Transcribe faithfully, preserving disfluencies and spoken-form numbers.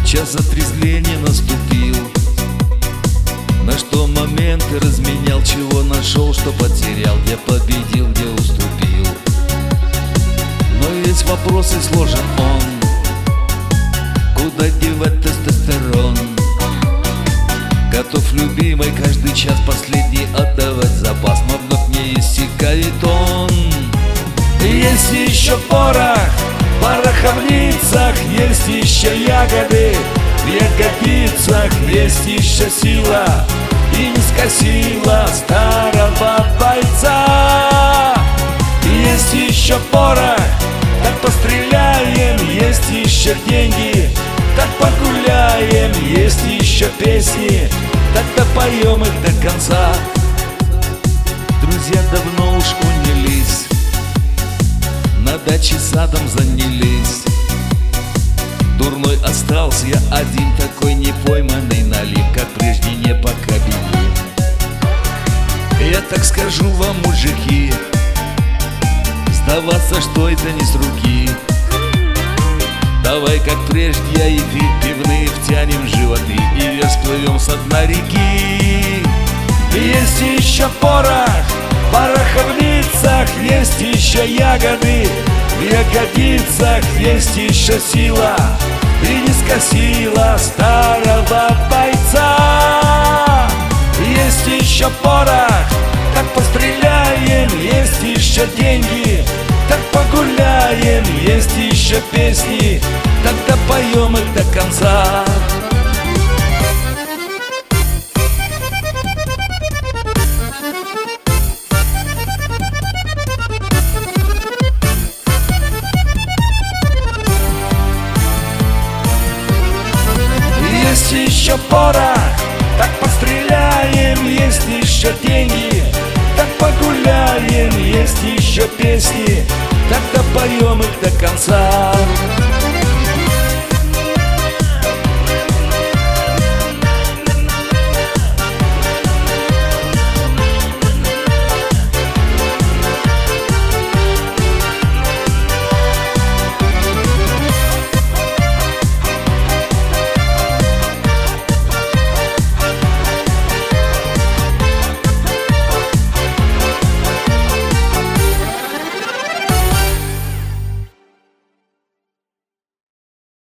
Час отрезвления наступил, на что моменты разменял, чего нашел, что потерял, где победил, где уступил. Но есть вопрос и сложен он: куда девать тестостерон? Готов, любимой, каждый час последний отдавать запас, но вновь не иссякает он. Есть еще порох, пороха в лицах, есть еще ягоды в ягодицах, есть еще сила и не скосила старого бойца. Есть еще порох, так постреляем, есть еще деньги, так погуляем, есть еще песни, так допоем их до конца. Друзья давно уж унялись, на даче садом занялись. Дурной остался я один, такой непойманный налив, как прежде не по кабине. Я так скажу вам, мужики, сдаваться, что это не с руки. Давай, как прежде, я и ты, пивные втянем животы и всплывем со дна реки. Есть еще порох, пороха в лицах, есть еще ягоды в ягодицах, есть еще сила и не скосила старого бойца. Есть еще порох, так постреляем, есть еще деньги, так погуляем, есть еще песни, так допоем их до конца. Есть еще порох, так постреляем, есть еще деньги, так погуляем, есть еще песни, так допоем их до конца.